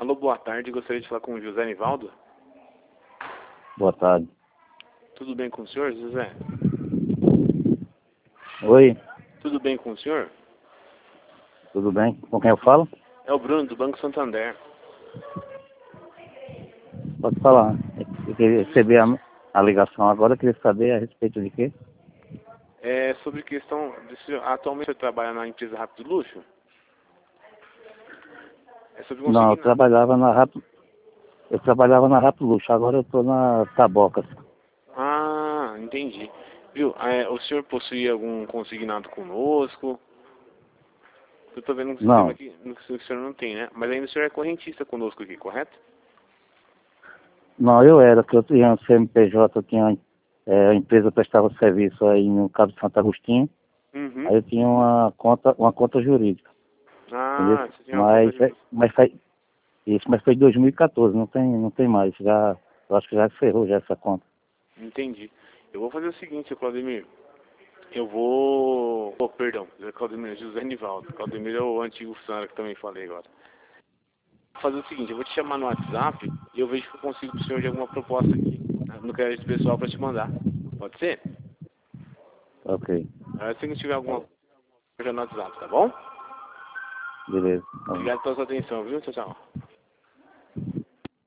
Alô, boa tarde. Gostaria de falar com o José Nivaldo. Boa tarde. Tudo bem com o senhor, José? Oi, Tudo bem com o senhor? tudo bem? Com quem eu falo? É o Bruno, do Banco Santander. Pode falar. Eu queria receber a ligação agora, eu queria saber a respeito de quê? É sobre questão... Atualmente você trabalha na empresa Rápido Luxo? É sobre Não, conseguir... eu trabalhava na Rápido Luxo, agora eu estou na Tabocas. Ah, entendi. Viu, o senhor possui algum consignado conosco? Eu tô vendo no sistema Não, aqui, no que o senhor não tem, né? Mas ainda o senhor é correntista conosco aqui, correto? não, eu era, que eu tinha um CNPJ, eu tinha a empresa prestava serviço aí no Cabo de Santo Agostinho, Uhum. aí eu tinha uma conta jurídica, entendeu? Ah, você tinha uma conta de... Mas foi em 2014, não tem mais, eu acho que já ferrou já essa conta. Entendi. Eu vou fazer o seguinte, seu Claudemir. Eu vou... Oh, perdão, Claudemir, José Nivaldo. Claudemir é o antigo funcionário que também falei agora. Vou fazer o seguinte, eu vou te chamar no WhatsApp e eu vejo que eu consigo pro senhor de alguma proposta aqui, né, no crédito pessoal para te mandar. Pode ser? Ok, Se não tiver alguma coisa no WhatsApp, tá bom? beleza. Tá bom. Obrigado pela sua atenção, viu? Tchau, tchau.